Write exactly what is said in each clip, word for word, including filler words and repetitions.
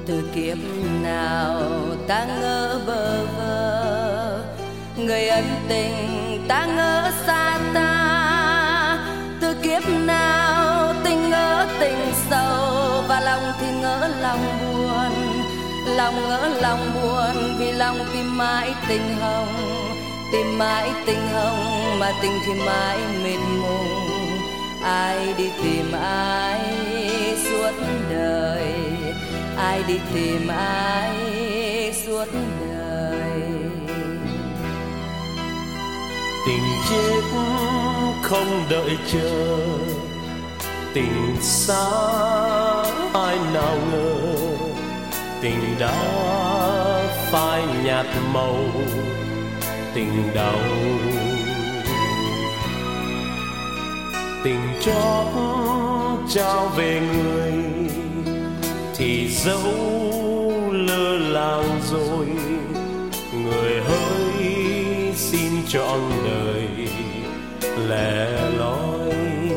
từ kiếp nào ta ngỡ bơ vơ, người ân tình ta ngỡ xa ta. Từ kiếp nào tình ngỡ tình sâu, và lòng thì ngỡ lòng buồn. Lòng ngỡ lòng buồn vì lòng tìm mãi tình hồng, tìm mãi tình hồng mà tình thì mãi mịt mùng. Ai đi tìm ai suốt đời, ai đi tìm ai suốt đời. Tình chết không đợi chờ, tình xa ai nào ngờ. Tình đã phai nhạt màu, tình đau. Tình chót trao về người thì dẫu lơ làng rồi. Người hỡi xin trọn đời lẻ loi.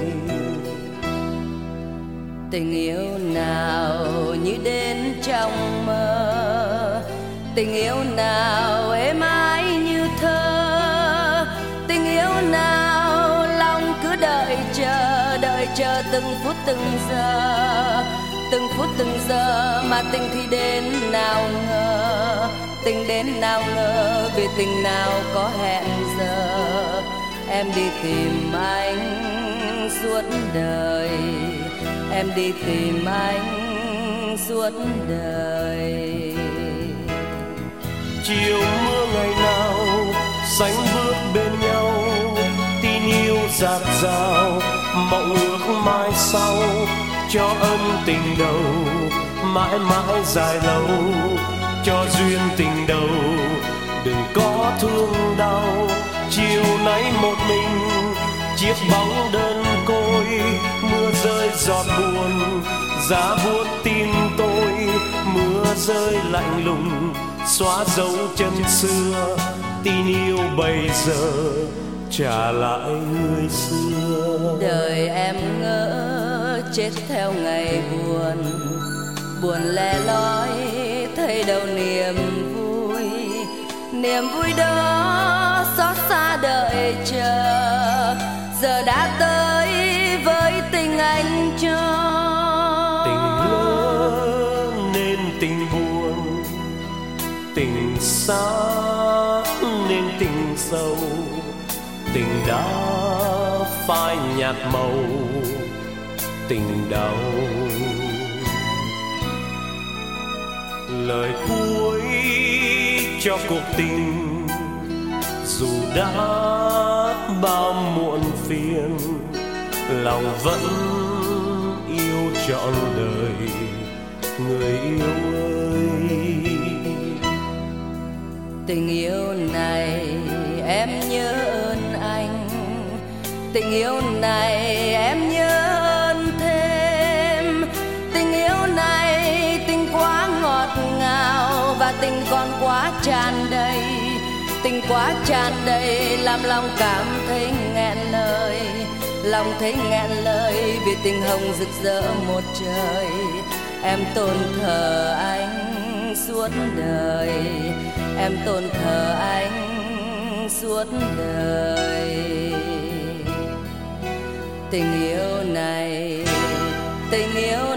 Tình yêu nào như đến trong mơ, tình yêu nào êm ái như thơ. Tình yêu nào lòng cứ đợi chờ, đợi chờ từng phút từng giờ, từng phút từng giờ mà tình thì đến nào ngờ. Tình đến nào ngờ vì tình nào có hẹn giờ. Em đi tìm anh suốt đời, em đi tìm anh suốt đời. Chiều mưa ngày nào sánh bước bên nhau, tin yêu dạt dào mộng ước mai sau. Cho ân tình đầu mãi mãi dài lâu, cho duyên tình đầu đừng có thương đau. Chiều nay một mình chiếc bóng đơn côi, mưa rơi giọt buồn giá buốt tim tôi. Mưa rơi lạnh lùng xóa dấu chân xưa, tin yêu bây giờ trả lại người xưa. Đời em ngỡ chết theo ngày buồn, buồn lẻ loi thấy đâu niềm vui. Niềm vui đó xót xa đợi chờ, giờ đã tới với tình anh cho. Tình lỡ nên tình buồn, tình xa nên tình sâu. Tình đã phai nhạt màu, tình đau. Lời cuối cho cuộc tình dù đã bao muộn phiền, lòng vẫn yêu trọn đời người yêu ơi. Tình yêu này em nhớ ơn anh, tình yêu này em nhớ ơn thêm. Tình yêu này tình quá ngọt ngào, và tình còn quá tràn đầy. Tình quá tràn đầy làm lòng cảm thấy nghẹn lời, lòng thấy nghẹn lời vì tình hồng rực rỡ một trời. Em tôn thờ anh suốt đời, em tôn thờ anh suốt đời. Tình yêu này, tình yêu